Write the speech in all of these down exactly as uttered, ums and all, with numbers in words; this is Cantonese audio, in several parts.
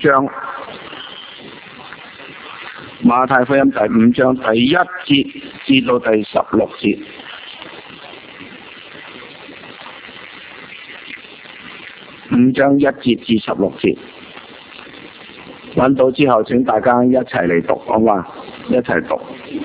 章，馬太福音第五章第一節至到第十六節。五章一節至十六節，揾到之後請大家一齊嚟讀，好嘛？一齊讀。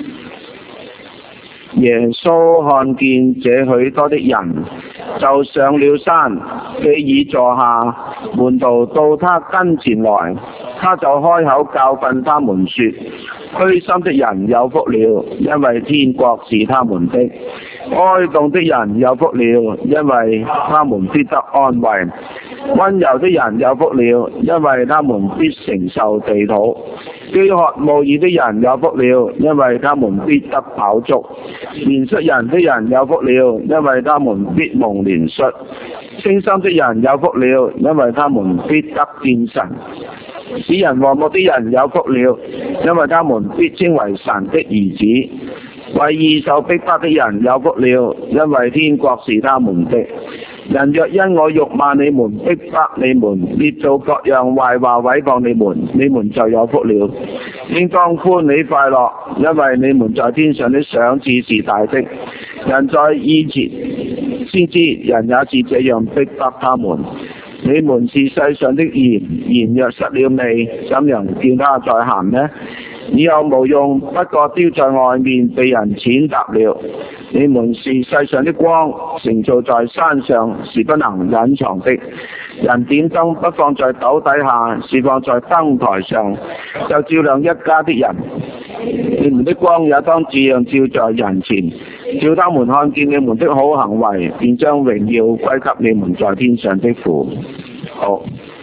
耶穌看見這許多的人，就上了山，既已坐下，門徒到他跟前來，他就開口教訓他們說：虛心的人有福了，因為天國是他們的；哀慟的人有福了，因為他們必得安慰；溫柔的人有福了，因為他們必承受地土；飢渴慕義的人有福了，因為他們必得飽足；憐恤人的人有福了，因為他們必蒙憐恤；清心的人有福了，因為他們必得見神；使人和睦的人有福了，因為他們必稱為神的兒子；為義受逼迫的人有福了，因為天國是他們的。人若因我辱罵你們、逼迫你們、捏造各樣壞話毀謗你們，你們就有福了。應當歡喜快樂，因為你們在天上的賞賜是大的。人在以前先知，人也是這樣逼迫他們。你們是世上的鹽，鹽若失了味，怎樣叫它再鹹呢？以後無用，不過丟在外面，被人踐踏了。你們是世上的光，城造在山上，是不能隱藏的。人點燈不放在斗底下，是放在燈台上，就照亮一家的人。你們的光也當這樣照在人前，叫他們看見你們的好行為，便將榮耀歸給你們在天上的父。好，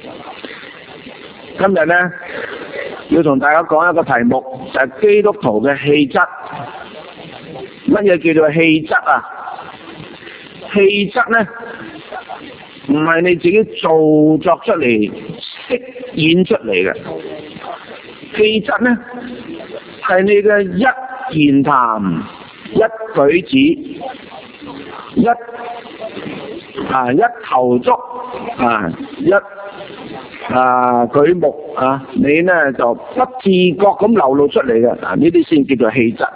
今日呢，要同大家講一個題目，就係基督徒嘅氣質。乜嘢叫做氣質啊？氣質呢，唔係你自己做作出嚟、飾演出嚟嘅。氣質呢，係你嘅一言談、一舉止、一啊一投足啊一啊舉目啊，你呢就不自覺咁流露出嚟嘅。嗱，呢啲先叫做氣質。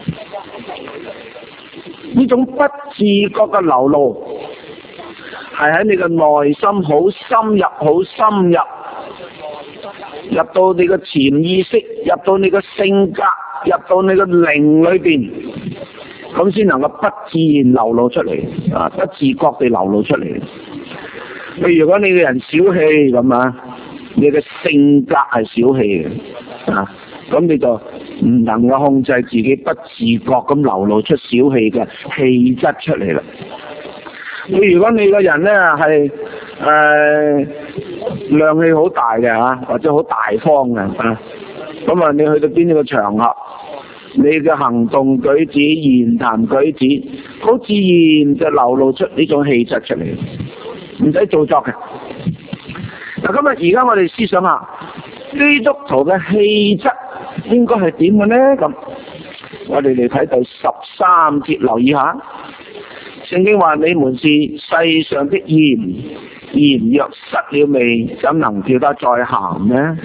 呢種不自覺嘅流露，係喺你嘅內心好深入、好深入，入到你嘅潛意識，入到你嘅性格，入到你嘅靈裏邊，咁先能夠不自然流露出嚟，啊，不自覺地流露出嚟。譬如如果你嘅人小氣咁啊，你嘅性格係小氣嘅，啊，咁你就唔能夠控制自己，不自覺咁流露出小氣嘅氣質出嚟啦。你如果你個人咧係誒量氣好大嘅嚇，或者好大方嘅啊，咁啊你去到邊一個場合，你嘅行動舉止、言談舉止，好自然就流露出呢種氣質出嚟，唔使做作嘅。嗱，今日而家我哋思想下，基督徒嘅氣質應該係點嘅呢？咁我哋嚟睇第十三節，留意下。聖經話：你們是世上的鹽，鹽若失了味，怎能叫它再鹹呢？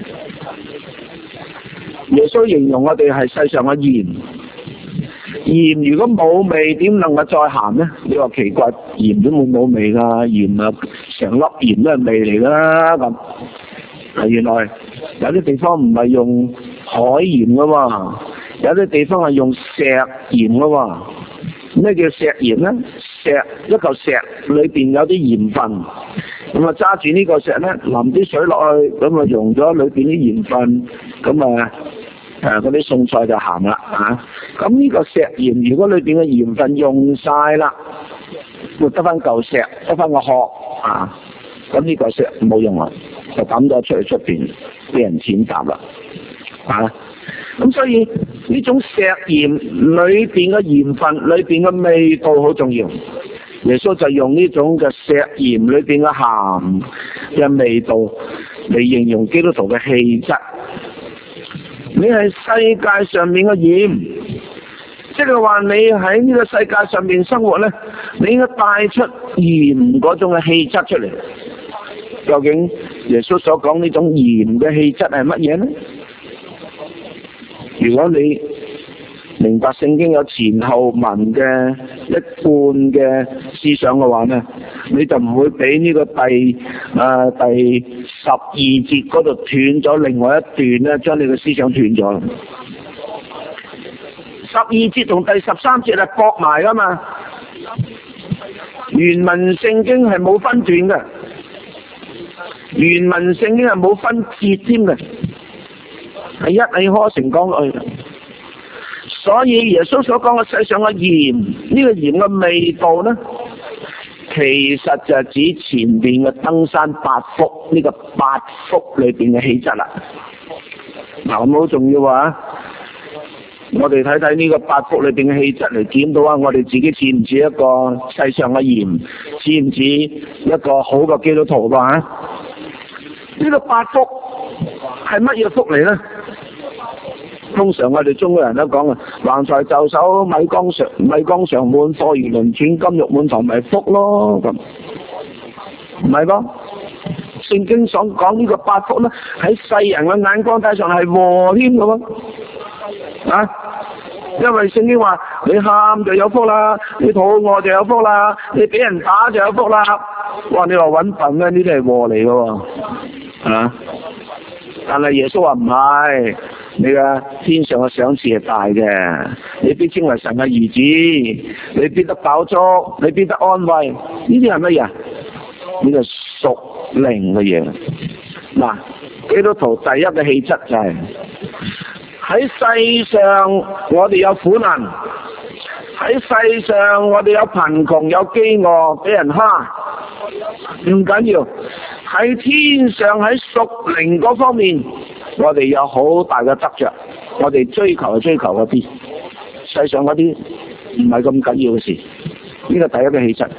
耶穌形容我哋係世上嘅鹽，鹽如果冇味，點能夠再鹹呢？你話奇怪，鹽都冇冇味㗎，鹽啊成粒鹽都係味嚟㗎啦咁。啊，原來有啲地方唔係用海鹽㗎嘛，有啲地方係用石鹽㗎嘛。咩叫石鹽呢？石一嚿石裏邊有啲鹽分，咁啊揸住呢個石咧，淋啲水落去，咁啊溶咗裏邊啲鹽分，咁啊誒嗰啲餸菜就鹹啦嚇。咁呢個石鹽如果裏邊嘅鹽分用晒啦，會得翻嚿石，得翻個殼啊，咁呢個石冇用啦，就抌咗出去出邊，俾人踐踏啦啊！咁所以呢種石鹽裏邊嘅鹽分、裏邊嘅味道好重要。耶穌就用呢種嘅石鹽裏邊嘅鹹嘅味道嚟形容基督徒嘅氣質。你係世界上面嘅鹽，即係話你喺呢個世界上面生活咧，你應該帶出鹽嗰種嘅氣質出嚟。究竟耶穌所講呢種鹽嘅氣質係乜嘢呢？如果你明白聖經有前後文嘅一貫嘅思想嘅話呢，你就唔會俾呢個第誒、呃、第十二節嗰度斷咗另外一段咧，將你嘅思想斷咗。十二節同第十三節係駁埋噶嘛，原文聖經係冇分段嘅，原文聖經係冇分節添嘅，係一氣呵成講落去。所以耶穌所講嘅世上嘅鹽，呢個鹽嘅味道呢，其實就係指前邊嘅登山八福，呢個八福裏邊嘅氣質啦。嗱，咁好重要啊！我哋睇睇呢個八福裏邊嘅氣質嚟檢到啊，我哋自己似唔似一個世上嘅鹽，似唔似一個好嘅基督徒吧？呢個八福係乜嘢福嚟呢？通常我哋中國人都講啊，橫財就手，米缸常米缸常滿，貨如輪轉，金玉滿堂，咪福咯咁，唔係噃？聖經所講呢個八福咧，喺世人嘅眼光睇上係禍添嘅喎，啊！因為聖經話你喊就有福啦，你肚餓就有福啦，你俾人打就有福啦。哇！你話揾笨咧，呢啲係禍嚟嘅喎，啊！但係耶穌話唔係。你嘅天上嘅賞賜係大嘅，你必稱為神嘅兒子，你必得飽足，你必得安慰。呢啲係乜嘢？呢個屬靈嘅嘢。嗱，基督徒第一嘅氣質就係、是、喺世上我哋有苦難，喺世上我哋有貧窮，有飢餓，俾人蝦，唔緊要。喺天上喺屬靈嗰方面，我哋有好大嘅得着，我哋追求係追求嗰啲，世上嗰啲唔係咁緊要嘅事。呢個第一個氣質。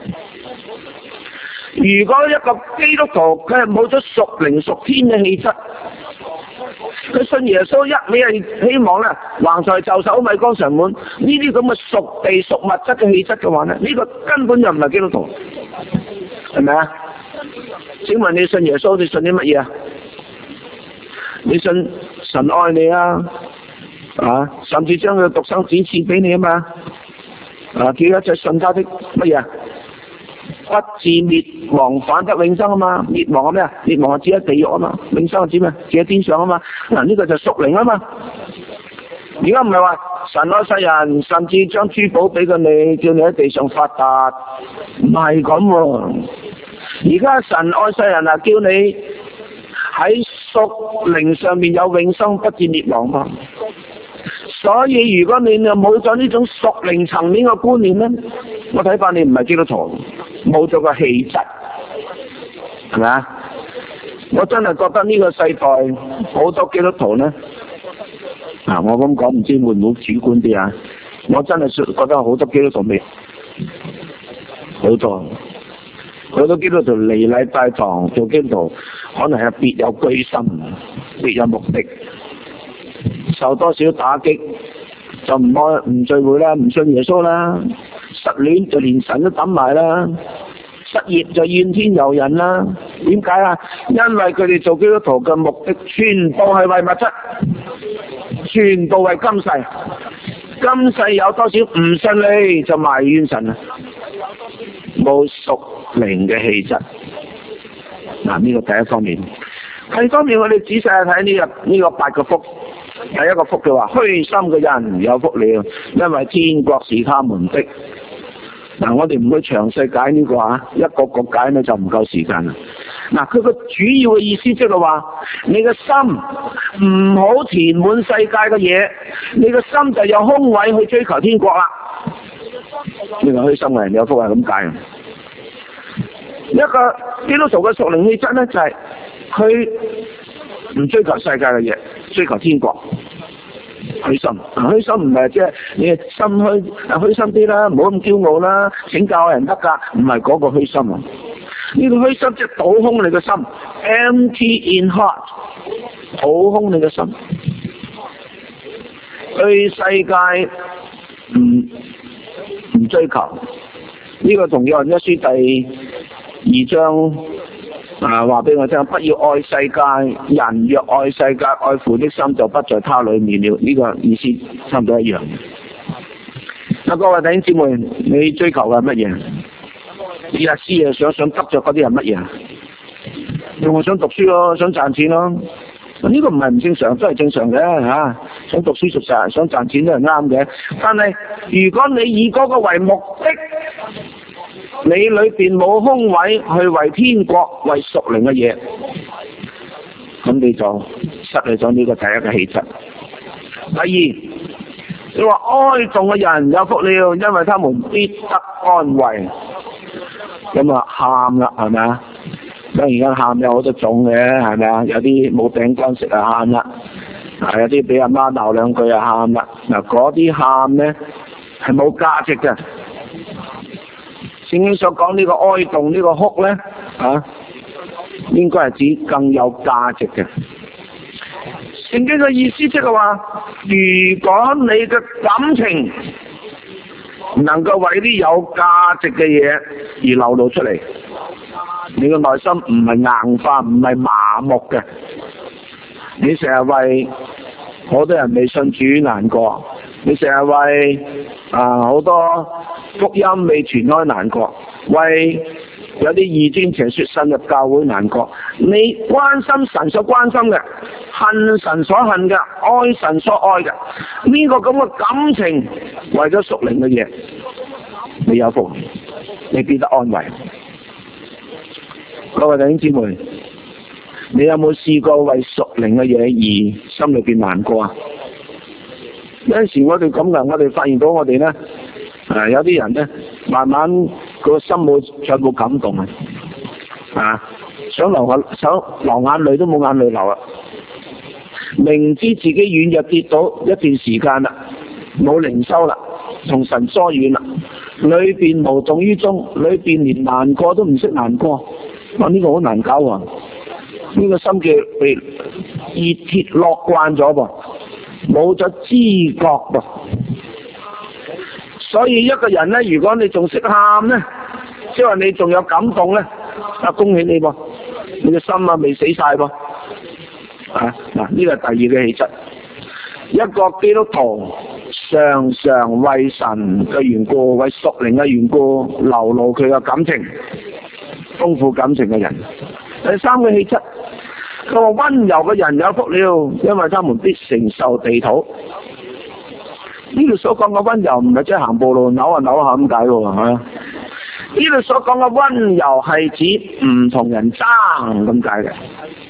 如果一個基督徒佢係冇咗屬靈屬天嘅氣質，佢信耶穌一味係希望咧橫財就手，米缸常滿，呢啲咁嘅屬地屬物質嘅氣質嘅話咧，呢個根本就唔係基督徒，係咪啊？請問你信耶穌，你信啲乜嘢啊？你信神愛你啊，啊，甚至將佢獨生子賜俾你啊嘛，啊，叫一切信他的乜嘢？不至滅亡，反得永生啊嘛。滅亡係咩啊？滅亡係指喺地獄啊嘛，永生係指咩？指喺天上啊嘛。嗱、啊，呢、這個就屬靈啊嘛。而家唔係話神愛世人，甚至將珠寶俾過你，叫你喺地上發達，唔係咁喎。而家神愛世人啊，叫你喺屬靈上面有永生，不至滅亡嘛。所以如果你又冇咗呢種屬靈層面嘅觀念咧，我睇翻你唔係基督徒，冇咗個氣質，係咪啊？我真係覺得呢個世代好多基督徒咧，啊，我咁講唔知會唔會主觀啲啊？我真係覺得好多基督徒未，好多。好多基督徒嚟禮拜堂做基督徒，可能係別有居心，別有目的，受多少打擊就唔愛唔聚會啦，唔信耶穌啦，失戀就連神都抌埋啦，失業就怨天尤人啦。點解啊？因為佢哋做基督徒嘅目的全部係為物質，全部為今世，今世有多少唔信你就埋怨神啊！冇屬靈嘅氣質，嗱，呢個第一方面。第二方面，我哋仔細睇呢個呢個八個福。第一個福嘅話，虛心嘅人有福了，因為天國是他們的。嗱，我哋唔會詳細解呢個啊，一個個解呢就唔夠時間啦。嗱，佢個主要嘅意思即係話，你嘅心唔好填滿世界嘅嘢，你嘅心就有空位去追求天國啦。呢個虛心嘅人有福係咁解。一個基督徒嘅屬靈氣質咧，就係佢唔追求世界嘅嘢，追求天國。虛心，虛心唔係即係你嘅心虛，虛心啲啦，唔好咁驕傲啦，請教人得噶，唔係嗰個虛心啊。呢個虛心即係倒空你嘅心 ，empty in heart， 倒空你嘅心，對世界唔唔追求。呢個同約翰一書第二章啊，話俾我聽，不要愛世界，人若愛世界，愛父的心就不在他裏面了。呢、這個意思差唔多一樣。啊，各位弟兄姊妹，你追求嘅係乜嘢？你阿師啊，想想得着嗰啲係乜嘢？你我想讀書咯，想賺錢咯。呢、這個唔係唔正常，都係正常嘅嚇、啊。想讀書熟實，想賺錢都係啱嘅。但係如果你以嗰個為目的，你裏邊冇空位去為天國、為屬靈嘅嘢，咁你就失去咗呢個第一個氣質。第二，你話哀慟嘅人有福了，因為他們必得安慰。咁啊，喊啦，係咪啊？咁而家喊有好多種嘅，係咪啊？有啲冇餅乾食啊，喊啦；啊，有啲俾阿媽鬧兩句啊，喊啦。嗱，嗰啲喊咧係冇價值嘅。聖經所講呢個哀慟呢個哭咧，啊，應該係指更有價值嘅。聖經嘅意思即係話，如果你嘅感情能夠為啲有價值嘅嘢而流露出嚟，你嘅內心唔係硬化，唔係麻木嘅。你成日為好多人未信主難過，你成日為啊好多福音未傳開難過，為有啲異端邪說滲入教會難過。你關心神所關心嘅，恨神所恨嘅，愛神所愛嘅，呢、這個咁嘅感情為咗屬靈嘅嘢，你有福，你必得安慰。各位弟兄姊妹，你有冇試過為屬靈嘅嘢而心裏邊難過啊？有陣時我哋咁噶，我哋發現到我哋咧，誒有啲人咧，慢慢個心冇再冇感動啊，啊想流下想流眼淚都冇眼淚流啊！明知自己軟弱跌倒一段時間啦，冇靈修啦，同神疏遠啦，裏邊無動於衷，裏邊連難過都唔識難過。哇！呢、這個好難搞啊！呢、這個心叫被熱鐵烙慣咗噃，冇咗知覺噃。所以一個人咧，如果你仲識喊咧，即係話你仲有感動咧，啊恭喜你噃，你嘅心啊未死晒噃。啊嗱，呢個係第二嘅氣質。一個基督徒常常為神嘅緣故，為屬靈嘅緣故流露佢嘅感情，豐富感情嘅人。第三個氣質，佢話溫柔嘅人有福了，因為他們必承受地土。呢度所講嘅溫柔唔係即係行步路扭下扭下咁解喎，嚇。呢度所講嘅溫柔係指唔同人爭咁解嘅。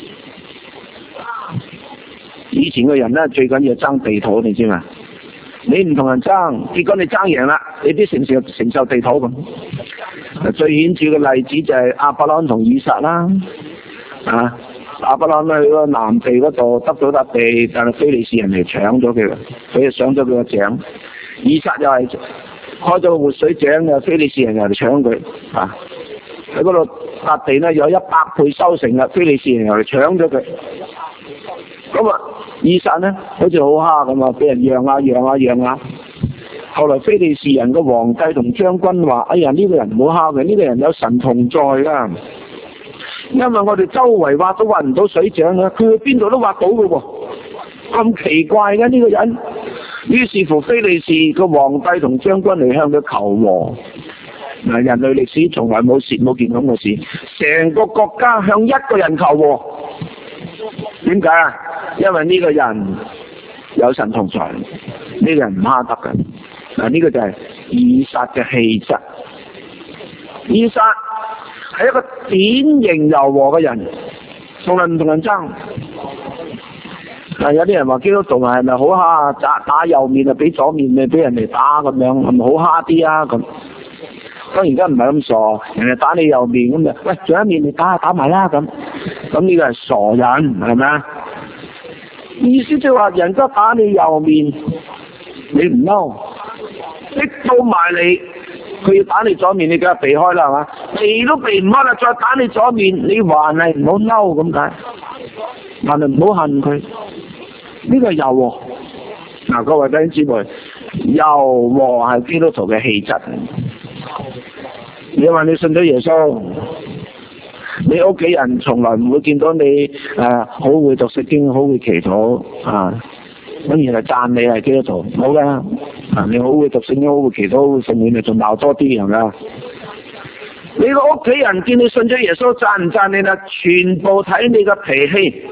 以前嘅人咧最緊要爭地土，你知嘛？你唔同人爭，結果你爭贏啦，你必承受承受地土咁。最顯著嘅例子就係亞伯蘭同以撒啦，啊，亞伯蘭咧去個南地嗰度得到笪地，但係非利士人嚟搶咗佢，佢就上咗佢個井。以撒又係開咗個活水井嘅，非利士人又嚟搶佢，啊，喺嗰度笪地咧有一百倍收成啦，非利士人又嚟搶咗佢。咁啊，以撒咧好似好蝦咁啊，俾人讓啊讓啊讓啊。後來非利士人個皇帝同將軍話：哎呀，呢、這個人唔好蝦嘅，呢、這個人有神同在噶。因為我哋周圍挖都挖唔到水井啊，佢去邊度都挖到嘅喎。咁奇怪嘅呢、這個人。於是乎，非利士個皇帝同將軍嚟向佢求和。嗱，人類歷史從來冇事冇見咁嘅事，成個國家向一個人求和。點解啊？因為呢個人有神同在，呢、這個人唔蝦得嘅。嗱，呢個就係以撒嘅氣質。以撒係一個典型柔和嘅人，從來唔同人爭。嗱，有啲人話基督徒係咪好蝦？打打右面啊，俾左面咪俾人哋打咁樣，係咪好蝦啲啊？咁當然而家唔係咁傻，人哋打你右面咁就，喂，仲有一面你打打埋啦咁。咁呢個係傻人，係咪啊？意思即係話，人家打你右面，你唔嬲，逼到埋你，佢要打你左面，你梗係避開啦，係嘛？避都避唔開啦，再打你左面，你還係唔好嬲咁解，還係唔好恨佢。呢個係柔和。嗱，各位弟兄姊妹，柔和係基督徒嘅氣質。你話你信咗耶穌，你你屋企人從來唔會見到你誒好會讀聖經，好會祈禱啊，咁原來讚你係基督徒，冇㗎。啊，你好會讀聖經，好會祈禱，好會奉獻，你仲鬧多啲係咪啊？你個屋企人見你信咗耶穌，讚唔讚你啦？全部睇你個脾氣，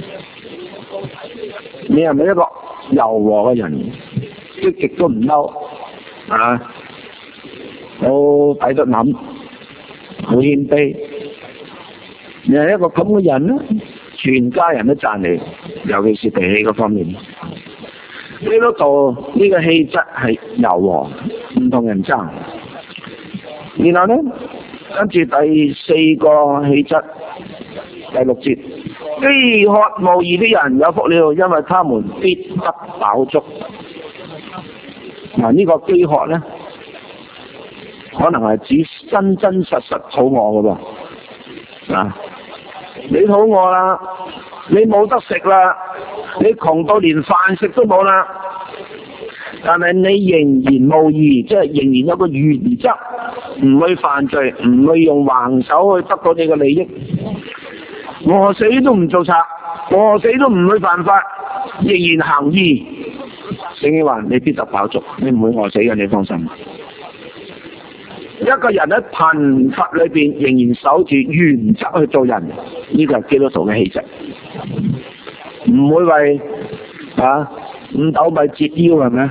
你係咪一個柔和嘅人？積極都唔嬲啊，好抵得諗，好謙卑。你係一個咁嘅人咧，全家人都讚你，尤其是脾氣嗰方面。呢度呢個氣質係柔和，唔同人爭。然後咧，跟住第四個氣質，第六節，飢渴慕義的人有福了，因為他們必得飽足。嗱，呢個飢渴咧，可能係指真真實實肚餓噶噃。啊，你肚餓啦，你冇得食啦，你窮到連飯食都冇啦，但係你仍然慕義，即係仍然有個原則，唔去犯罪，唔去用橫手去得到你嘅利益，餓死都唔做賊，餓死都唔去犯法，仍然行義。聖經話你必得飽足，你唔會餓死嘅，你放心。一個人喺貧乏裏邊仍然守住原則去做人，呢個係基督徒嘅氣質，唔會為啊五斗米折腰，係咪？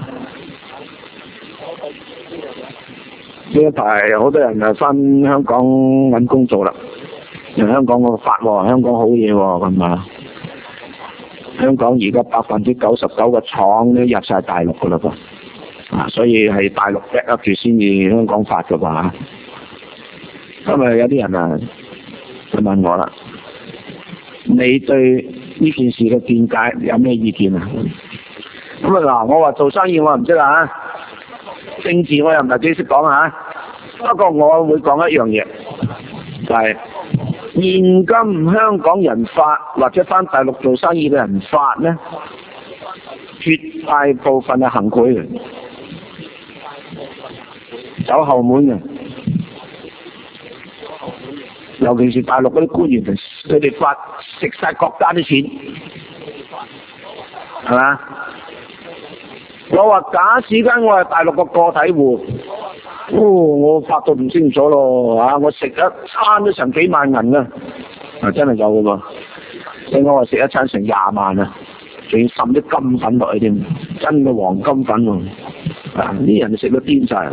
呢一排好多人啊翻香港揾工做啦，人香港個法喎，香港好嘢喎，咁啊！香港而家百分之九十九嘅廠都入晒大陸噶啦噃，啊，所以係大陸 back up 住先至香港發噶噃。今日有啲人啊，就問我啦，你對呢件事嘅見解有咩意見啊？咁啊嗱，我話做生意我唔識啊，政治我又唔係幾識講啊，不過我會講一樣嘢，就係、是。現今香港人發或者返大陸做生意嘅人發呢，絕大部分係行賄嘅，走後門嘅，尤其是大陸嗰啲官員，佢哋發食晒國家啲錢，係嘛？我話假使間我係大陸個個體戶。哦，我發到唔清楚咯，啊！我食一餐都成幾萬銀啊，啊真係有噶噃，聽講話食一餐成廿萬啊，仲要滲啲金粉落去添，真嘅黃金粉喎，啊！啲人食到癲晒。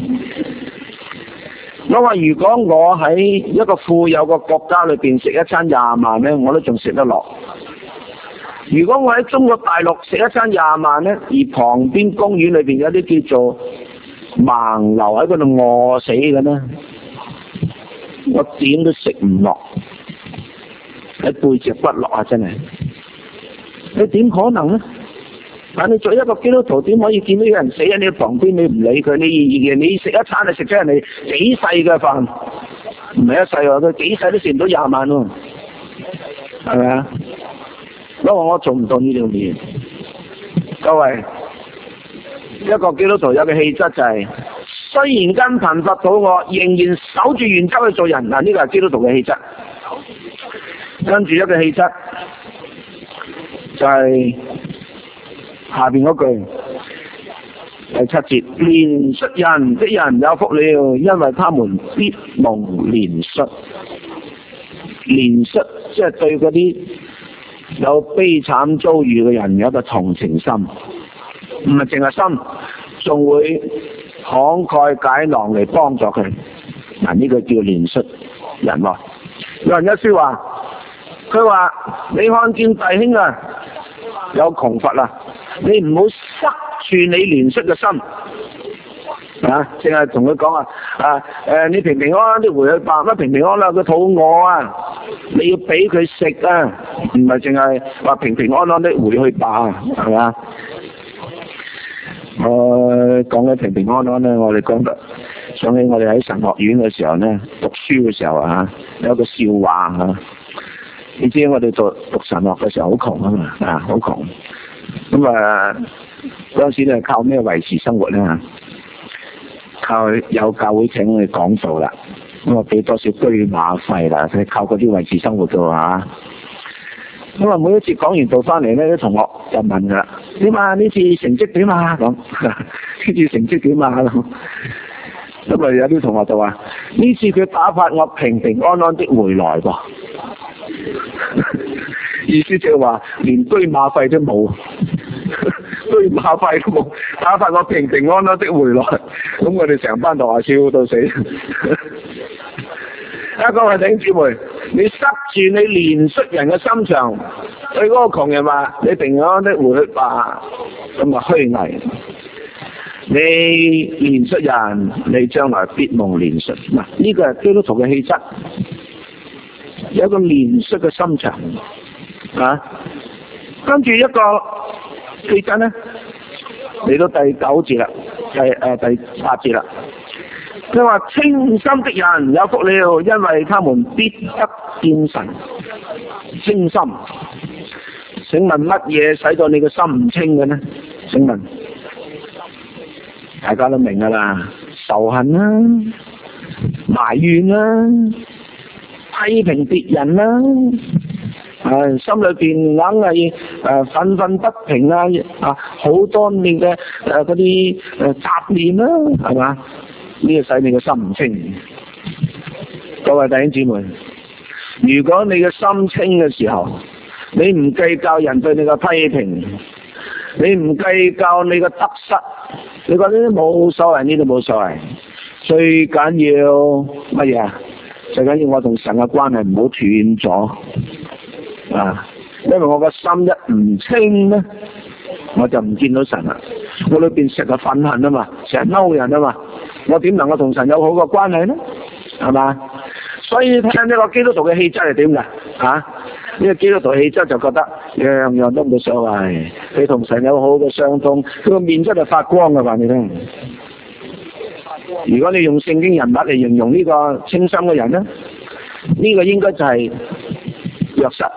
我話如果我喺一個富有嘅國家裏邊食一餐廿萬咧，我都仲食得落。如果我喺中國大陸食一餐廿萬咧，而旁邊公園裏邊有啲叫做盲流喺嗰度餓死嘅呢，我點都食唔落，喺背脊骨落啊！真係，你點可能呢？但你作為一個基督徒，點可以見到有人死喺你旁邊，你唔理佢？你你食一餐就食咗人哋幾世嘅飯，唔係一世喎，佢幾世都食唔到廿萬喎，係咪啊？不過我做唔到呢條嘢，各位。一個基督徒有嘅氣質就係、是，雖然跟貧乏肚餓，仍然守住原則去做人。嗱，呢個係基督徒嘅氣質。跟住一個氣質就係、是、下邊嗰句第七節，憐恤人的人有福了，因為他們必蒙憐恤。憐恤即係對嗰啲有悲慘遭遇嘅人有一個同情心。唔係淨係心，仲會慷慨解囊嚟幫助佢。嗱，呢個叫憐恤人喎。有人一説話，佢話你看見弟兄啊有窮乏啦，你唔好塞住你憐恤嘅心啊，淨係同佢講啊啊誒，你平平安安啲回去吧，乜平平安安佢肚餓啊，你要俾佢食啊，唔係淨係話平平安安啲回去吧，係嘛？我講起平平安安咧，我哋講得想起我哋喺神學院嘅時候咧，讀書嘅時候啊，有一個笑話啊。你知我哋讀讀神學嘅時候好窮啊嘛，啊好窮。咁啊嗰陣時咧靠咩維持生活咧？靠有教會請我哋講道啦。 咁啊俾多少車馬費啦，佢靠嗰啲維持生活㗎嚇。咁啊每一次講完道翻嚟咧，啲同學就問㗎啦：點啊？呢次成績點啊？咁呢次成績點啊？咁咁啊有啲同學就話：呢次佢打發我平平安安的回來噃。意思就係話連車馬費都冇，車馬費都冇，打發我平平安安的回來。咁我哋成班同學笑到死。啊，各位弟兄姊妹，你塞住你憐恤人嘅心腸，對嗰個窮人話：你平安的回去吧，咁啊虛偽。你憐恤人，你將來必蒙憐恤。嗱，呢個係基督徒嘅氣質，有一個憐恤嘅心腸啊。跟住一個氣質咧，嚟到第九節啦，第誒、呃、第八節啦。佢話清心的人有福了，因為他們必得見神。清心，請問乜嘢使到你個心唔清嘅呢？請問，大家都明噶啦，仇恨啦、啊、埋怨啦、啊、批評別人啦、啊，啊心裏邊硬係誒憤憤不平啊，啊好多你嘅誒嗰啲誒雜念啦，係嘛？呢個使你嘅心唔清。各位弟兄姊妹，如果你嘅心清嘅時候，你唔計較人對你嘅批評，你唔計較你嘅得失，你覺得呢啲冇所謂，呢啲冇所謂。最緊要乜嘢啊？最緊要我同神嘅關係唔好斷咗啊！因為我個心一唔清咧，我就唔見到神啦。我裏邊成日憤恨啊嘛，成日嬲人啊嘛，我點能夠同神有好嘅關係呢？係嘛？所以睇下呢個基督徒嘅氣質係點㗎？啊，呢個基督徒氣質就覺得樣樣都冇所謂，佢同神有好嘅相通，佢個面真係發光嘅話你聽。如果你用聖經人物嚟形容呢個清心嘅人咧，呢個應該就係約瑟。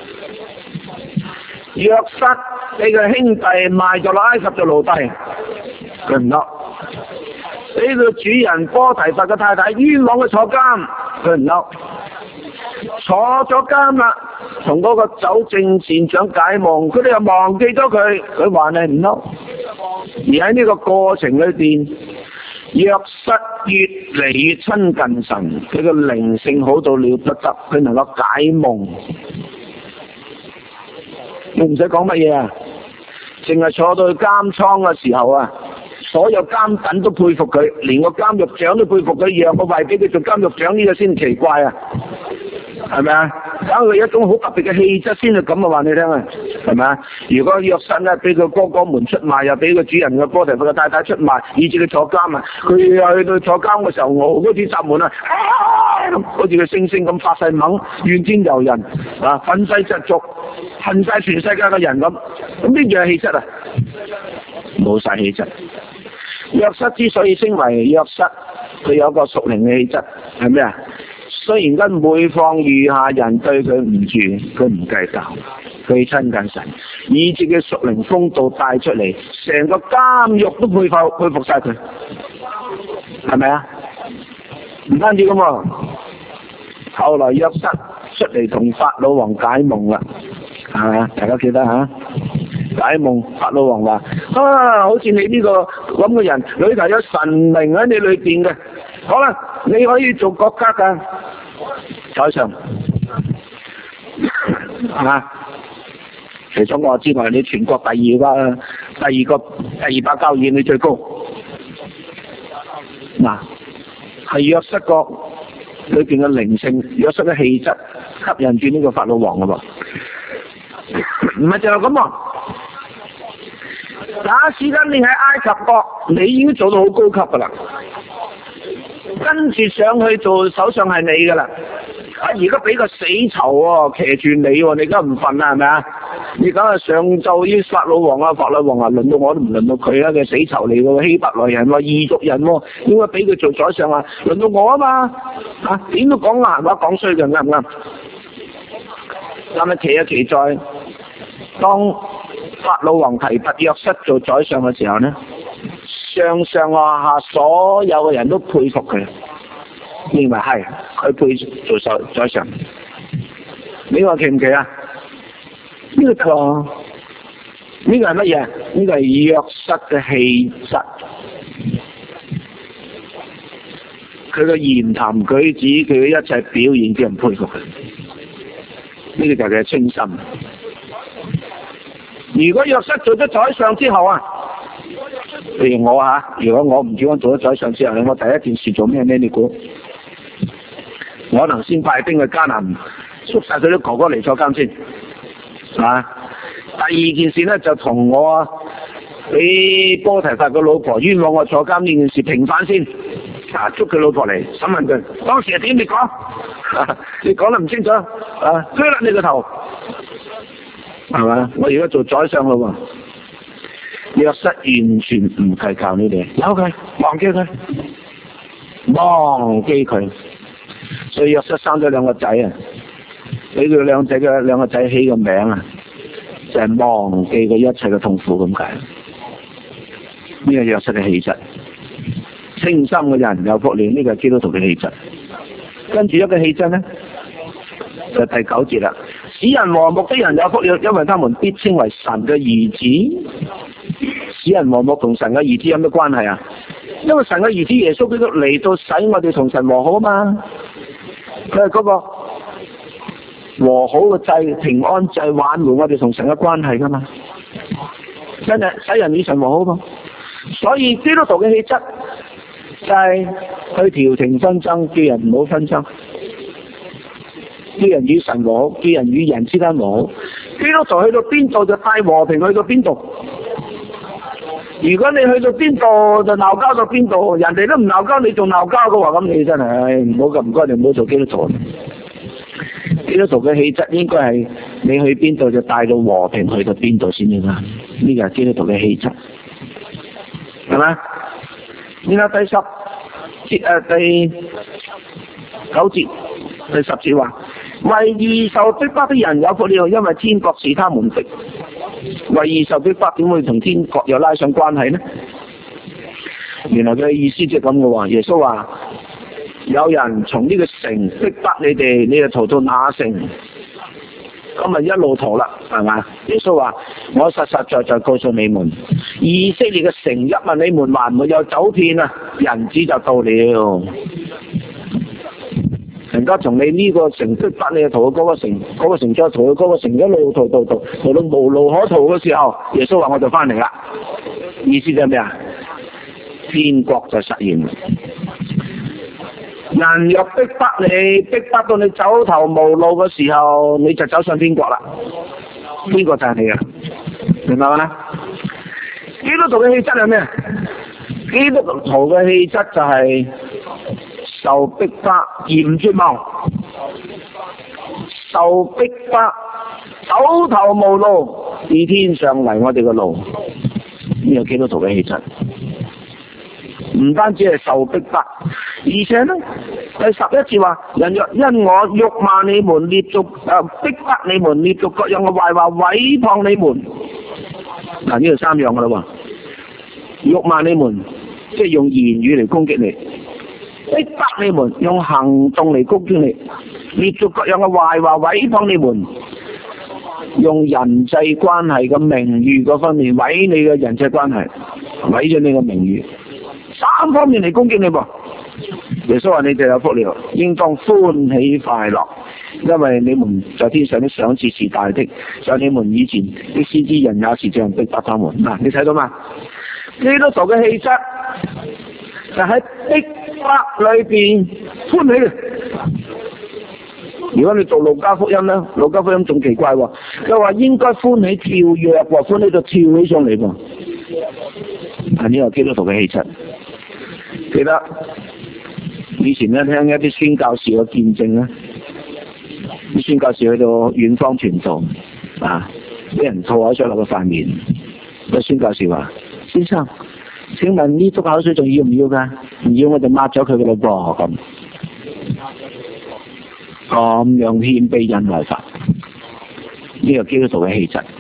約瑟俾佢兄弟賣咗落埃及做奴隸，佢唔嬲；俾佢主人波提乏嘅太太冤枉佢坐監，佢唔嬲。坐咗監啦，同嗰個酒政善長解夢，佢哋又忘記咗佢，佢還係唔嬲。而喺呢個過程裏邊，約瑟越嚟越親近神，佢嘅靈性好到了不得，佢能夠解夢。你唔使講乜嘢啊，淨係坐到去監倉嘅時候啊，所有監躉都佩服佢，連個監獄長都佩服佢，讓個位俾佢做監獄長，呢個先奇怪啊，係咪啊？搞佢一種好特別嘅氣質先係咁啊，話你聽啊，係咪啊？如果約瑟咧俾佢哥哥們出賣，又俾個主人嘅波提乏嘅太太出賣，以至佢坐監啊，佢去到坐監嘅時候，我嗰啲閘門啊，好似佢猩猩咁發晒猛，怨天尤人啊，憤世嫉俗，恨晒全世界嘅人咁，咁呢樣氣質啊，冇晒氣質。約瑟之所以稱為約瑟，佢有個屬靈嘅氣質係咩啊？雖然跟每況愈下人對佢唔住，佢唔計較，佢親近神，以至佢屬靈風度帶出嚟，成個監獄都佩服佩服晒佢，係咪啊？唔單止咁喎，後來約瑟出嚟同法老王解夢啦，係咪？大家記得吓？解夢，法老王話：啊，好似你呢個咁嘅人，裏頭有神明喺你裏邊嘅，好啦，你可以做國家噶，宰相，係嘛？除咗我之外，你全國第二個、第二個、第二把交椅，你最高。嗱，係約瑟國裏邊嘅靈性，約瑟嘅氣質吸引住呢個法老王噶噃，唔係就係咁啊！假使緊你喺埃及國，你已經做到好高級噶啦，跟住上去做首相係你噶啦。啊，而家俾個死囚喎，騎住你喎，你而家唔瞓啦係咪啊？你梗係上晝啲法老王啊，法老王啊，輪到我都唔輪到佢啊，佢死囚嚟喎，希伯來人喎，異族人喎，點解俾佢做宰相啊？輪到我啊嘛，啊點都講閒話講衰嘅，啱唔啱？咁啊，奇啊奇在當法老王提拔約瑟做宰相嘅時候呢，上上下下所有嘅人都佩服佢， 認為係佢配做首宰相。你話奇唔奇啊？呢、這個得喎，呢、這個係乜嘢？呢、這個係約瑟嘅氣質，佢嘅言談舉止，佢嘅一切表現，叫人佩服佢。呢、這個就係佢嘅清心。如果約瑟做咗宰相之後啊，譬如我吓，如果我唔叫我做咗宰相之後，我第一件事做咩呢？你估？我可能先派兵去迦南，捉晒佢啲哥哥嚟坐監先，啊！第二件事咧就同我俾波提法個老婆冤枉我坐監呢件事平反先，啊！捉佢老婆嚟審問佢，當時係點？你講、啊，你講得唔清楚，啊！鋸甩你個頭，係嘛？我而家做宰相咯喎，約瑟完全唔計較呢啲，由佢忘記佢，忘記佢。所以約瑟生咗兩個仔啊，俾佢兩仔嘅兩個仔起個名啊，就係、是、忘記佢一切嘅痛苦咁解。呢個約瑟嘅氣質，清心嘅人有福了。呢、這個係基督徒嘅氣質。跟住一個氣質咧，就第九節啦。使人和睦的人有福了，因為他們必稱為神嘅兒子。使人和睦同神嘅兒子有咩關係啊？因為神嘅兒子耶穌基督嚟到使我哋同神和好啊嘛。佢係嗰個和好嘅祭、平安祭，挽回我哋同神嘅關係噶嘛，真係使人與神和好噃。所以基督徒嘅氣質就係去調停紛爭，叫人唔好紛爭，叫人與神和好，叫人與人之間和好。基督徒去到邊度就帶和平去到邊度。如果你去到邊度就鬧交到邊度，人哋都唔鬧交，你仲鬧交嘅話，咁你真係唔好咁唔該，你唔好做基督徒。基督徒嘅氣質應該係你去邊度就帶到和平去到邊度先至啦。呢個係基督徒嘅氣質，係咪？然後第十節誒、呃、第九節第十節話：為義受逼迫的人有福了，因為天國是他們的。為義受逼迫點會同天國有拉上關係呢？原來佢嘅意思即係咁嘅喎。耶穌話：有人從呢個城逼迫你哋，你就逃到那城，咁咪一路逃啦，係嘛？耶穌話：我實實在在告訴你們，以色列嘅城邑啊，你們還沒有走遍啊，人子就到了。人家從你呢個城逼迫你，逃到嗰個城，嗰、嗰個城再逃到嗰個城，一路逃逃逃，逃到無路可逃嘅時候，耶穌話我就翻嚟啦。意思就係咩啊？天國就實現。人若逼迫你，逼迫到你走投無路嘅時候，你就走上天國啦。呢個就係你啊，明白嗎？基督徒嘅氣質係咩？基督徒嘅氣質就係受逼迫而唔絕望，受逼迫走投無路，以天上嚟我哋嘅路。呢個基督徒嘅氣質，唔單止係受逼迫，而且呢，第十一節話：人若因我辱罵你們，列族誒逼迫你們，列族各樣嘅壞話毀謗你們。嗱，呢度三樣噶啦喎，辱罵你們即係用言語嚟攻擊你，逼迫你們用行動嚟攻擊你，列族各樣嘅壞話毀謗你們，用人際關係嘅名譽嗰方面毀你嘅人際關係，毀咗你嘅名譽，三方面嚟攻擊你噃。耶穌話：你哋有福了，應當歡喜快樂，因為你們在天上的賞賜是大的。像你們以前啲先知人也是這樣逼迫他們。嗱、啊，你睇到嘛？基督徒嘅氣質就喺逼迫裏邊歡喜嘅。如果你讀路加福音咧，路加福音仲奇怪喎，佢話應該歡喜跳躍喎，歡喜到跳起上嚟喎。係呢個基督徒嘅氣質。記得以前咧聽一啲宣教士嘅見證咧，啲宣教士去到遠方傳道啊，俾人吐口水落個塊面。個宣教士話：先生，請問呢督口水仲要唔要㗎？唔要我就抹咗佢嘅咯噃。咁咁樣謙卑忍耐法，呢個基督徒嘅氣質。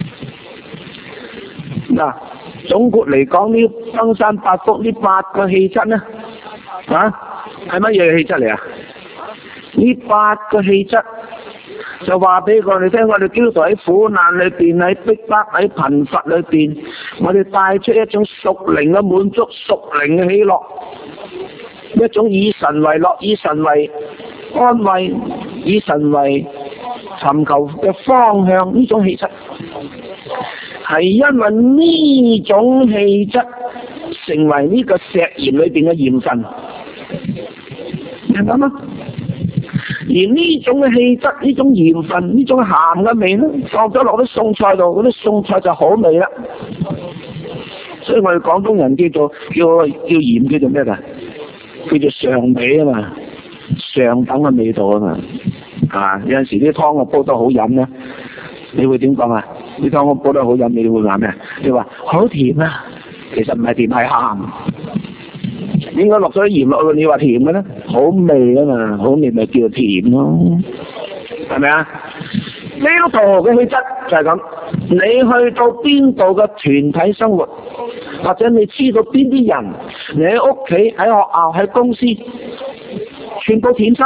嗱，總括嚟講，呢登山八福呢八個氣質咧，啊， 係乜嘢氣質嚟啊？呢八個氣質就話俾我哋聽，我哋基督徒喺苦難裏邊，喺逼迫、喺貧乏裏邊，我哋帶出一種屬靈嘅滿足、屬靈嘅喜樂，一種以神為樂、以神為安慰、以神為尋求嘅方向，呢種氣質係因為呢種氣質成為呢個石鹽裏邊嘅鹽分，明白嗎？而呢種嘅氣質，呢種鹽分，呢種鹹嘅味咧，放咗落啲餸菜度，嗰啲餸菜就好味啦。所以我哋廣東人叫做叫叫鹽叫做咩㗎？叫做上味啊嘛，上等嘅味道啊嘛。啊，有陣時啲湯我煲得好飲咧，你會點講啊？啲湯我煲得好飲，你會話咩？你話好甜啊，其實唔係甜，係鹹。應該落咗啲鹽落去，你話甜嘅咧，好味啊嘛，好味咪叫甜咯，係咪啊？基督徒嘅氣質就係咁，你去到邊度嘅團體生活，或者你知道邊啲人，你喺屋企、喺學校、喺公司，全部甜晒，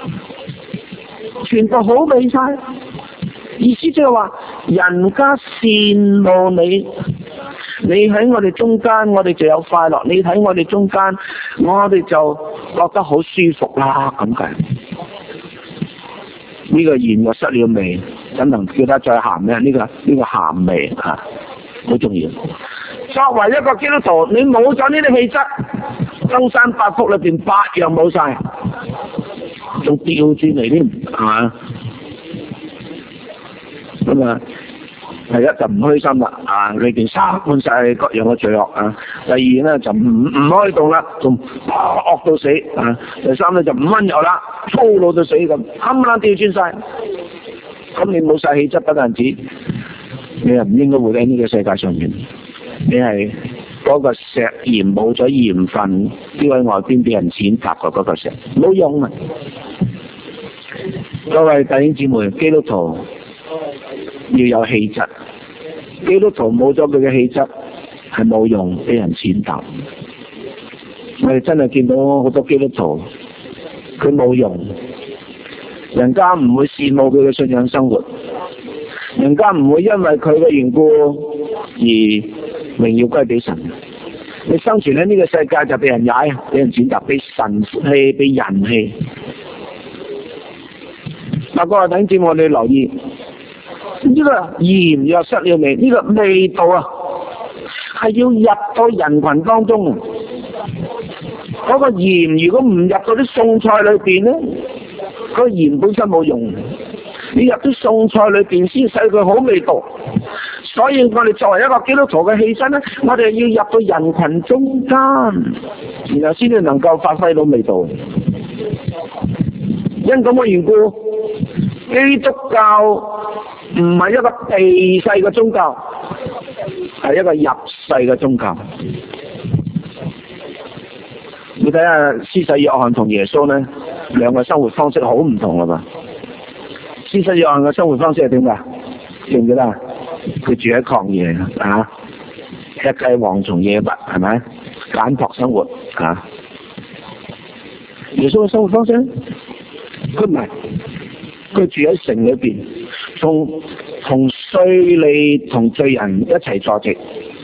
全部好味晒。意思即係話，人家羨慕你，你喺我哋中間，我哋就有快樂；你喺我哋中間，我哋就覺得好舒服啦。咁解呢個鹽又失了味，怎能叫得再鹹呢？呢、這個呢、這個鹹味啊，好重要。作為一個基督徒，你冇咗呢啲氣質，登山八福裏邊八樣冇晒，仲調轉嚟添，係嘛？咁啊，第一就唔開心啦，啊，裏邊塞滿晒各樣嘅罪惡啊。第二咧就唔唔開動啦，仲惡到死啊。第三咧就唔溫柔啦，粗魯到死咁，冚唪唥調轉晒。咁你冇晒氣質不但止，你又唔應該活喺呢個世界上面。你係嗰個石鹽冇咗鹽分，丟喺外邊俾人踐踏嘅嗰個石，冇用啊！各位弟兄姊妹，基督徒要有氣質，基督徒冇咗佢嘅氣質係冇用，俾人踐踏。我哋真係見到好多基督徒，佢冇用，人家唔會羨慕佢嘅信仰生活，人家唔會因為佢嘅緣故而榮耀歸俾神。你生存喺呢個世界就俾人踩，俾人踐踏，俾神氣，俾人氣。嗱，各位弟兄姊妹，我哋留意呢個鹽又失了味，呢個味道啊，係要入到人群當中。嗰個鹽如果唔入到啲餸菜裏邊咧，嗰個鹽本身冇用。你入啲餸菜裏邊先使佢好味道。所以我哋作為一個基督徒嘅氣質咧，我哋要入到人群中間，然後先至能夠發揮到味道。因咁嘅緣故，基督教唔係一個地勢嘅宗教，係一個入世嘅宗教。你睇下施洗約翰同耶穌咧，兩個生活方式好唔同啊嘛。施洗約翰嘅生活方式係點㗎？記唔記得啊？佢住喺曠野啊，吃雞蝗蟲野物，係咪簡樸生活啊？耶穌嘅生活方式，佢唔係，佢住喺城裏邊，同同稅吏同罪人一齊坐席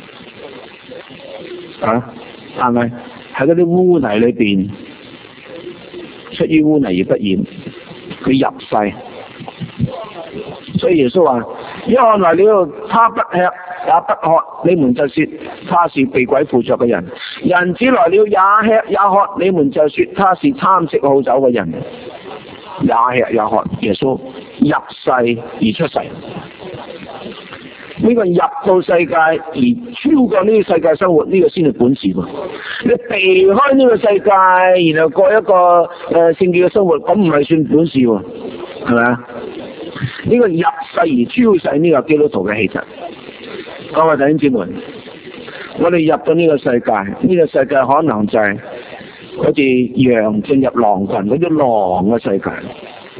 啊，係咪喺嗰啲污泥裏邊，出於污泥而不染，佢入世。所以耶穌話：約翰來了，他不吃也不喝，你們就說他是被鬼附着嘅人；人子來了，也吃也喝，你們就說他是貪食好酒嘅人。也吃也喝，耶穌入世而出世，呢、這個入到世界而超過呢個世界生活，呢、這個先係本事喎。你避開呢個世界，然後過一個誒聖潔嘅生活，咁唔係算本事喎，係咪啊？呢、這個入世而超世，呢個基督徒嘅氣質。各位弟兄姊妹，我哋入到呢個世界，呢、這個世界可能就係好似羊進入狼群嗰啲狼嘅世界，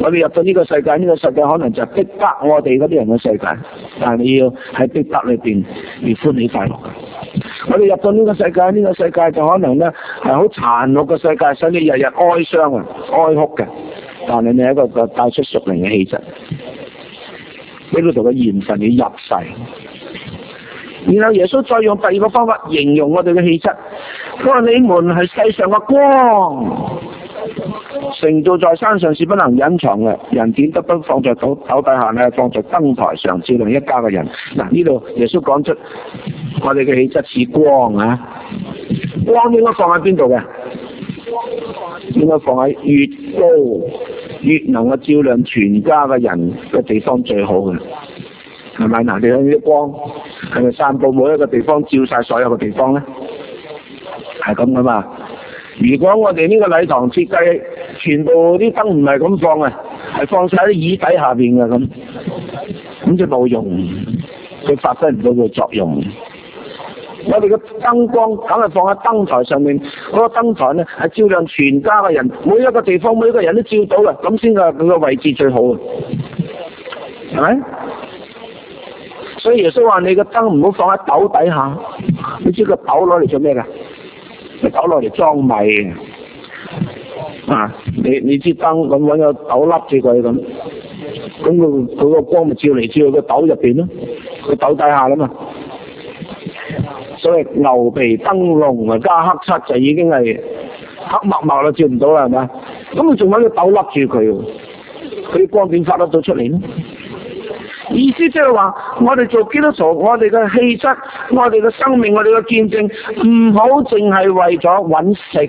我哋入到呢個世界，呢個世界可能就係逼迫我哋嗰啲人嘅世界，但係你要喺逼迫裏邊而歡喜快樂。我哋入到呢個世界，呢個世界就可能咧係好殘酷嘅世界，使你日日哀傷啊、哀哭嘅。但係你係一個個帶出屬靈嘅氣質，呢度嘅緣分要入世。然後耶穌再用第二個方法形容我哋嘅氣質，佢話你們係世上嘅光，城造在山上是不能隱藏嘅，人點得不放在斗斗底下咧，放在燈台上照亮一家嘅人。嗱，呢度耶穌講出我哋嘅氣質似光啊，光應該放喺邊度嘅？應該放喺越高越能夠照亮全家嘅人嘅地方最好嘅，係咪？嗱，你睇啲光係咪散佈每一個地方，照晒所有嘅地方咧？係咁噶嘛？如果我哋呢個禮堂設計全部啲燈唔係咁放嘅，係放晒喺椅底下邊嘅咁，咁就冇用，佢發揮唔到個作用。我哋嘅燈光梗係放喺燈台上面，嗰、那個燈台咧係照亮全家嘅人，每一個地方每一個人都照到嘅，咁先係佢個位置最好嘅，係咪？所以耶穌話你個燈唔好放喺斗底下，你知個斗攞嚟做咩㗎？個斗攞嚟裝米啊！你你支燈咁揾個斗笠住佢咁，咁佢佢個光咪照嚟照去個斗入邊咯，個斗底下啦嘛。所謂牛皮燈籠啊加黑漆就已經係黑墨墨啦，照唔到啦，係咪？咁佢仲揾個斗笠住佢，佢啲光點發得到出嚟呢？意思即係話，我哋做基督徒，我哋嘅氣質，我哋嘅生命，我哋嘅見證，唔好淨係為咗揾食。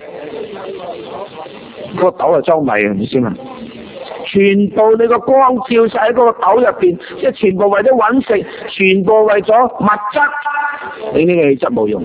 個斗係裝米嘅，你知嘛？全部你個光照晒喺嗰個斗入邊，即係全部為咗揾食，全部為咗物質，你呢個氣質冇用，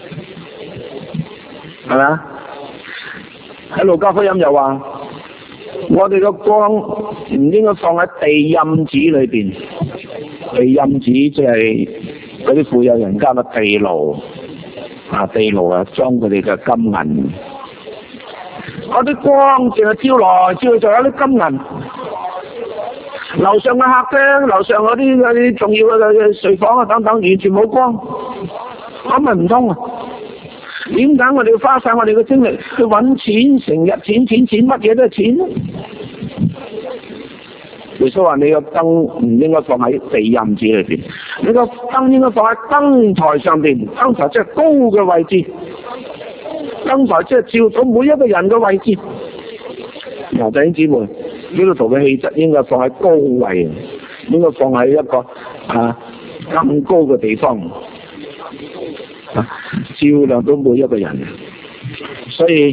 係咪啊？喺路加福音又話，我哋個光唔應該放喺地陰子裏邊，地陰子即係嗰啲富有人家嘅地牢，啊地牢啊裝佢哋嘅金銀。嗰啲光淨係照來照去，就有啲金銀。樓上嘅客廳，樓上嗰啲嗰啲重要嘅睡房啊等等，完全冇光，咁咪唔通啊？點解我哋要花晒我哋嘅精力去揾錢，成日錢錢錢，乜嘢都係錢咧？耶穌話：你個燈唔應該放喺地陰子裏邊，你個燈應該放喺燈台上邊。燈台即係高嘅位置，燈台即係照到每一個人嘅位置。嗱，弟兄姊妹，基督徒嘅氣質應該放喺高位，應該放喺一個啊更高嘅地方。照亮到每一個人，所以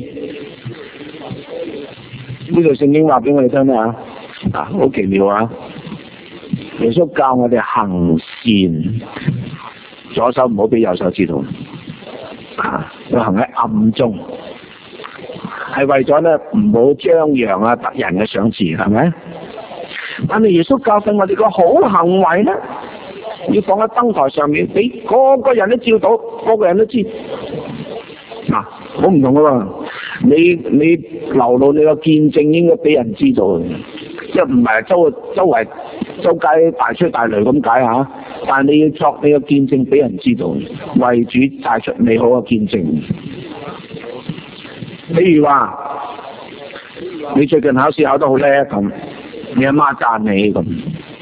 呢度聖經話俾我哋聽啊，啊好奇妙啊！耶穌教我哋行善，左手唔好俾右手知道，啊要行喺暗中，係為咗咧唔好張揚啊得人嘅賞賜，係咪？但係耶穌教訓我哋個好行為咧，要放喺燈台上面，俾個個人都照到，個個人都知。嗱、啊，好唔同噶喎！你你流露你個見證應該俾人知道，即係唔係周周圍周街大吹大擂咁解吓？但係你要作你個見證俾人知道，為主帶出美好嘅見證。譬如話，你最近考試考得好叻咁，你阿媽讚你咁。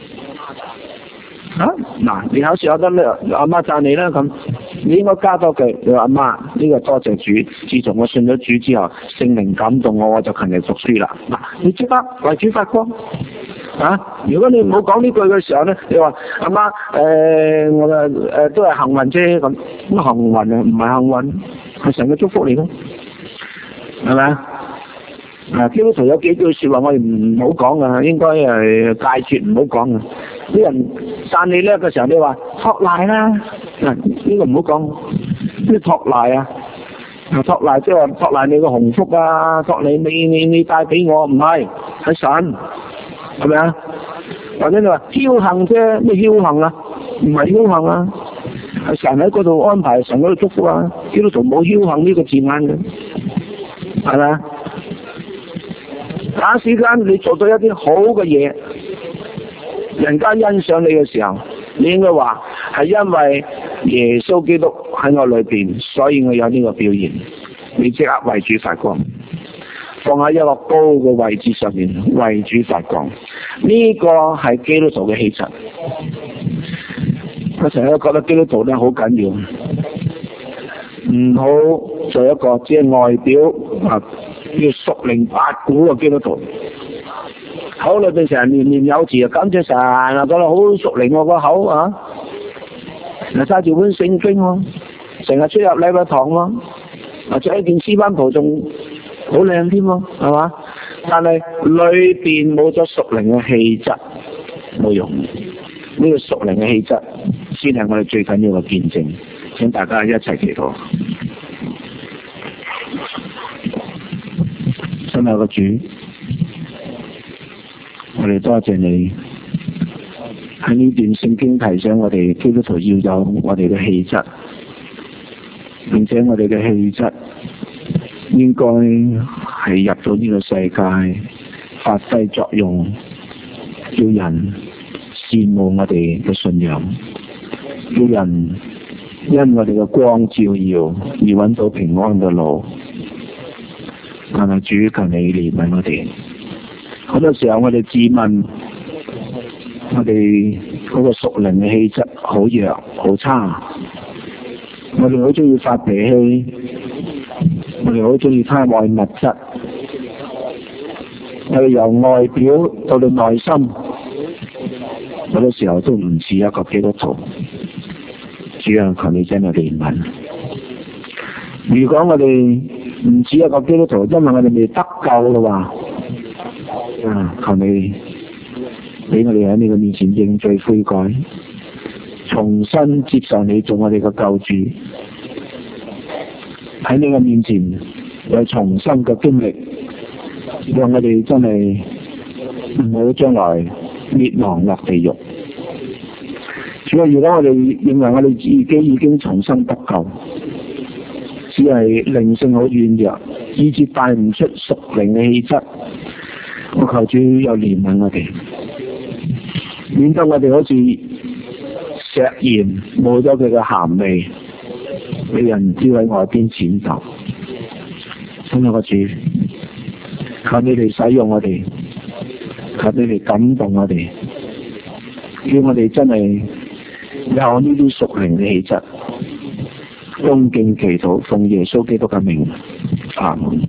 啊嗱，你考試考得叻，阿媽讚你啦咁，你應該加多句，你話阿媽呢個多謝主，自從我信咗主之後，聖靈感動我，我就勤力讀書啦。嗱，你即刻為主發光啊！如果你唔好講呢句嘅時候咧，你話阿媽誒，我誒誒、呃、都係幸運啫咁，咁幸運啊，唔係幸運，係神嘅祝福嚟咯，係咪啊？啊，基督徒有幾句說話我哋唔好講噶，應該係戒絕唔好講噶。啲人讚你叻嘅時候，你話托賴啦，嗱呢個唔好講。咩托賴啊？托賴即係話托賴你個鴻福啊，托你你你你帶俾我，唔係係神，係咪啊？或者你話僥倖啫，咩僥倖啊？唔係僥倖啊，係神喺嗰度安排，神嗰度祝福啊。基督徒冇僥倖呢個字眼嘅，係咪啊？ 假使間你做到一啲好嘅嘢，人家欣賞你嘅時候，你應該話係因為耶穌基督喺我裏邊，所以我有呢個表現。你即刻為主發光，放喺一個高嘅位置上面為主發光，呢、這個係基督徒嘅氣質。我成日都覺得基督徒咧好緊要，唔好做一個只係外表啊叫熟齡八股嘅基督徒。口裏邊成日念念有詞啊，感謝神啊，覺得好熟齡我個口啊，嗱揸住本聖經喎，成日出入禮拜堂喎，或者一件絲班袍仲好靚添喎，係嘛？但係裏邊冇咗熟齡嘅氣質，冇用。呢、這個熟齡嘅氣質先係我哋最緊要嘅見證。請大家一齊祈禱。親愛嘅主，我哋多謝你喺呢段聖經提醒我哋基督徒要有我哋嘅氣質，並且我哋嘅氣質應該係入到呢個世界發揮作用，叫人羨慕我哋嘅信仰，叫人因我哋嘅光照耀而揾到平安嘅路。但係主，求你憐憫我哋。好多時候我哋自問，我哋嗰個屬靈嘅氣質好弱好差，我哋好中意發脾氣，我哋好中意貪愛物質，我哋由外表到到內心，好多時候都唔似一個基督徒。主啊，求你真係憐憫。如果我哋唔似一個基督徒，因為我哋未得救嘅話，啊，求你俾我哋喺你嘅面前認罪悔改，重新接受你做我哋嘅救主，喺你嘅面前有重新嘅經歷，讓我哋真係唔好將來滅亡落地獄。主啊，如果我哋認為我哋自己已經重新得救，只係靈性好軟弱，以致帶唔出屬靈嘅氣質，我求主有憐憫我哋，免得我哋好似石鹽冇咗佢嘅鹹味，俾人丟喺外邊濺走。親愛嘅主，求你哋使用我哋，求你哋感動我哋，叫我哋真係有呢啲屬靈嘅氣質。恭敬祈禱，奉耶穌基督嘅名，阿門。